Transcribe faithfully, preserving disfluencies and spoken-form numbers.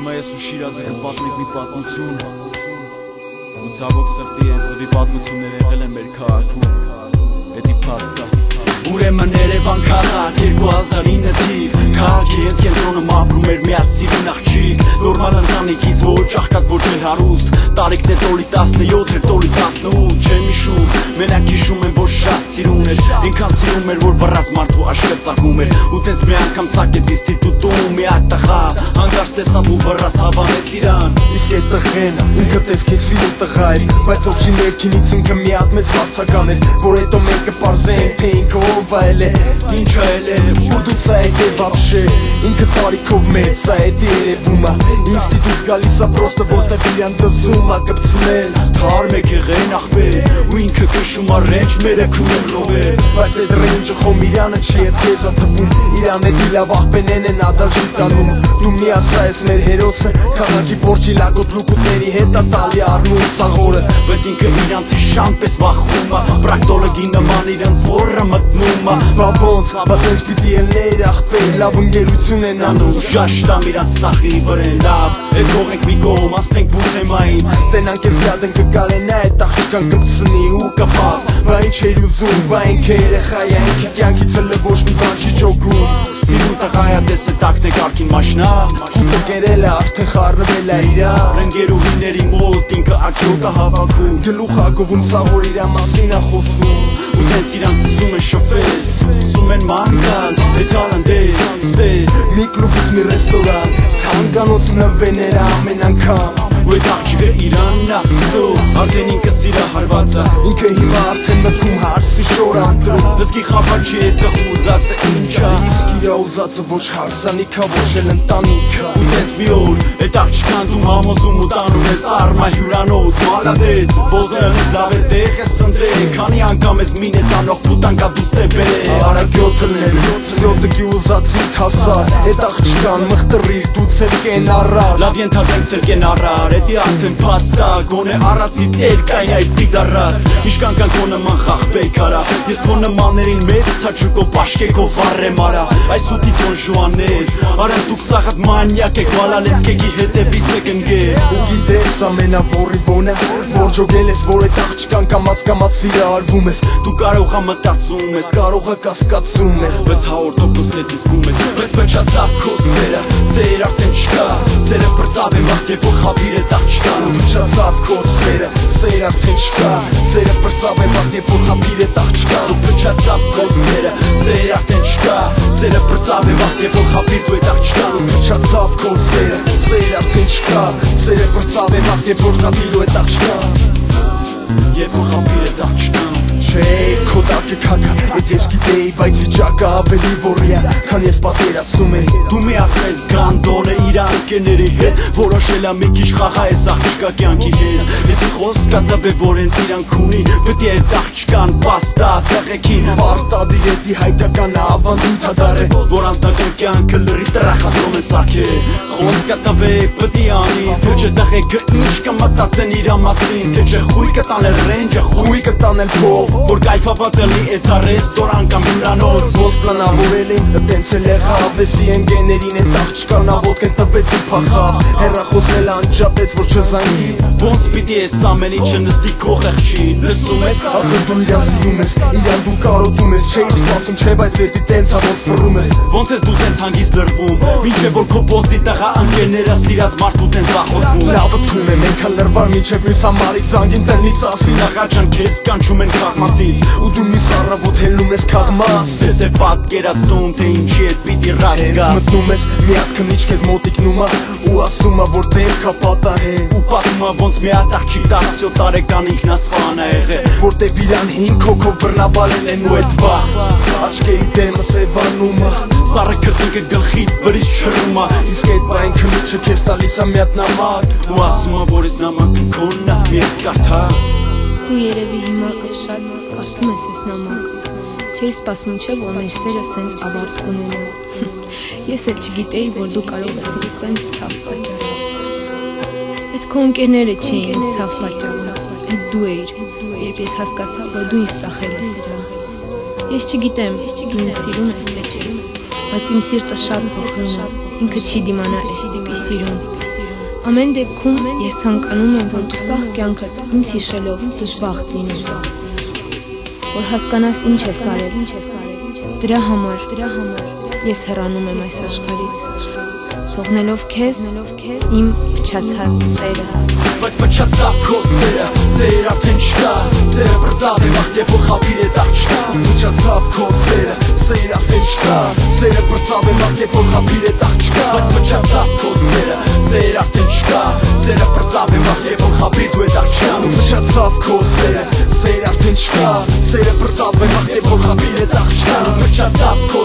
Հիմա ես ու Շիրազը կպատնենք մի պատմություն ու ցավոք սրտի այն ձևի պատմություններ եղել են մեր քաղաքում Էդի փաստա Ուրեմն Երևան քաղաք երկու հազար ինը թիվ Քաղաքի հենց կենտրոնում ապրում էր միած սիրուն աղջիկ Նորմալ ընտանիքից ոչ աղքատ ոչ էլ հարուստ Տարիքն է տոլի տասնյոթ էր տոլի տասնութ Չեմ հիշում մենակ հիշում եմ որ շատ սիրուն էր Ինքան սիրում էր որ բռած մարդու աշկը ծագում էր Ու տենց մի անգամ ծագեց ինստիտուտում մի հատ տղա Հանկարծ տեսավ ու բռած հավանեց իրան Իսկ այդ տղեն ինքը տեսքեց սիրուն տղա էր Բայց ովշի ներքինից ինքը մի հատ մեծ հարցական էր Որ հետո մենք կպարզենք թե ինքը ով էլ է Ինչը էլ է Ու դու ցա եք է վաբշե Ինքը տարիքով մեծ է էդ երևում է Ինստիտուտ գալիս է պրոստը որտեղ իրան դզում է կպցնել Թար մեկ եղեն ախպեր Ու ինքը կշում է ռենջ մերը քուներ լովեր Բայց այդ ռենջը խոմ իրանը չի էդ քեզ է թվում Իրան էդ իլավ աղպենեն են ադաժի տանում Դու մի ասա ես մեր հերոսը Քաղաքի պորջի լագոտ լուկուտների հետ է տալի առնում սաղորը Բայց ինքը իրանցի շան պես վախում է Պրակտոլոգի նման իրանց որը մտնում է Բա ոնց, բա տենց պիտի ելներ աղպեր Լավ ընկերություն են անում Ժաշտամ իրանց սախի վրեն լավ Էդ գողենք մի կողմ ասնենք բու թեմային Տենանք ես գադն կկարենա էդ աղջկան կպցնի ու կպավ Բա ինչ էր ուզում, բա ինքը երեխա է Ինքը կյանքից հլը ոչ մի բան չի ճոգում Սիրուն տղայա տես է տակն է կարգին մաշնա Կուտը կերել է արդեն խարնվել է իրար Ընկերուհիների մոտ ինքը աչոտ է հավաքում Գլուխ ակովում սաղոր իրա մասին է խոսում Ու տենց իրանք սկսում են շփվել Սկսում են մանգալ, էթալանդեր, ստեր Մի կլուբից մի ռեստորան Թանկանոց նվեներ ամեն անգամ Ու էդ աղջիկը իրանն է պիսո Արդեն ինքը սիրա հարված է Ինքը հիմա արդեն մտքում հարսի շոր անդրում Լսկի խաբար չի էդ տղու ուզածը ինչա Իսկ իրա ուզածը ոչ հարսանիքա ոչ էլ ընտանիքա Ու տենց մի օր էդ աղջկան դու համոզում ու տանում ես արմա հյուրանոց Մալադեց, բոզելից լավ է տեղ ես ընտրել Քանի անգամ ես մին է տանող պուտանկա դուս տե բերել Արագյոթլներ, սյով դգի ուզածի թասա Էդ աղջկան մխտրիր դու ծեր կեն առար Լավ ենթադենք ծեր կեն առար Էդի արդեն պաստա Գոնե առացի տեր կայն այդ պիդարաս Իշկան կան կո նման խախպեկ արա Ես կո նմաններին մեծ ծաչուկով պաշկեքով վարեմ արա Այս ուտի տոն ժուաներ Արեն դուք սաղատ մանյակ եք վալալետ կեքի հետևից եք ընգեր Ու գիտես ամենա որի վոնը Որ ջոգել ես որ այդ աղջկան կամաց կամաց սիրա արվում ես Դու կարող ա մտածում ես Կարող ա կասկածում ես Բայց հավորտոպուս էդ իսկում ես Բայց պնչացավ քո սերը Սեր արդեն չկա Սերը պրծավ եմ աղդ և որ խապիր էդ աղջկան Պնչացավ քո սերը Սեր արդեն չկա Սերը պրծավ եմ աղդ և որ խապիր էդ աղջկան Պնչացավ քո սերը Սեր արդեն չկա Սերը պրծավ եմ աղդ և որ խապիր դու էդ աղջկան Պնչացավ քո սերը Սեր արդեն չկա Սերը պրծավ եմ աղդ և որ խապիր դու էդ աղջկան Եվ որ խապիր էդ աղջկան Չէ, քո տակը կակա, էդ ես գիտեի, բայց վիճակը ավելի որիա, քան ես պատերացնում եմ Դու մի ասես գանդոն է իր անկերների հետ, որոշել է մի քիչ խաղա ես աղջկա կյանքի հետ Եսի խոսք կատավե, որ հենց իրանք ունի, պետք է այդ աղջկան պաստա տեղեքին Պարտադիր էդի հայտականը ավանդույթադար է, որ անձնական կյանքը լրի տրախադրում են սարքել Խոսք կատավե, պետք է անի, թե չէ տեղեքը ինչ կմտածեն իրա մասին, թե չէ խույ կտանել ռենջը, խույ կտանել փող Որ կայֆավատելի էդ է ռեստորան կամ հյուրանոց Ոնց պլանավորել եմ, տենց էլ եղավ Էսի ընկերներին էդ աղջկան աղոտքեն տվեց ու փախավ Հեռախոսն էլ անջատեց, որ չզանգի Ոնց պիտի ես ամեն ինչը նստի քո խեղճին Լսում ես Ախր դու իրան սիրում ես, իրան դու կարոտում ես Չէի սպասում, չէ բայց էդի տենց ա ոնց վռում ես Ոնց ես դու տենց հանգիստ լրվում Մինչև որ քո բոսի տղա ընկերները սիրած մարդու տենց վախոտվում Լավը թվում եմ, ենքան լրվար մինչև մյուս ամարի զանգին տնից ասին Աղա ջան քեզ կանչում են քաղմասից Ու դու մի սառավոտ հելնում ես քաղմաս Ես է պատկերացնում թե ինչի էդ պիտի ռաստ գաս Հենց մտնում ես մի հատ քնիչ քեզ մոտիկնում ա Ու ասում ա որ դեմքա պատահեն Ու պատմում ա ոնց մի հատ աղջիկ տասնյոթ տարեկան ինքնասպան ա եղել Որտեվ իրան հինգ հոգով բռնաբարել են ու էդ վաղ Աչքերի դեմը սևանում ա Սառը քրտինքը գլխիդ վրից չռում ա Իսկ էդ բայն քնիչը քեզ տալիս ա մի հատ նամակ Ու ասում ա որ ես նամակը քոնն ա մի հատ կարդա Դու երևի հիմա ապշած կարդում ես ես նամակ Չէի սպասում չէ որ մեր սերը սենց ավարտ կունենա Ես էլ չգիտեի որ դու կարող ես ինձ սենց ցավ պատճառել Այդ քո ընկերները չէին ինձ ցավ պատճառել Այդ դու էիր երբ ես հասկացա որ դու ինձ ծախել ես Ես չգիտեմ դու ինձ սիրում ես թե չէ բայց իմ սիրտը շատ փոքրուն է, ինքը չի դիմանա այս տիպի սիրուն։ Ամեն դեպքում ես ցանկանում եմ, որ դու սաղ կյանքդ ինձ հիշելով դժբախտ լինես, որ հասկանաս ինչ ես արել, դրա համար ես հեռանում եմ այս աշխարհից, թողնելով քեզ իմ փչացած սերը։ Բայց փչացավ քո սերը, սեր արդեն չկա, սերը բրծավ է վաղ և որ խավիր է դաղ չկա։ Փչացավ քո սերը, սեր արդեն չկա, սերը բրծավ է վաղ և որ խավիր է դաղ չկա։ Բայց փչացավ քո սերը, սեր արդեն չկա, սերը բրծավ է վաղ և որ խավիր դու է դաղ չկա։ Փչացավ քո սերը, սեր արդեն չկա, սերը բրծավ է վաղ և որ խավիր է դաղ չկա։ Փչացավ քո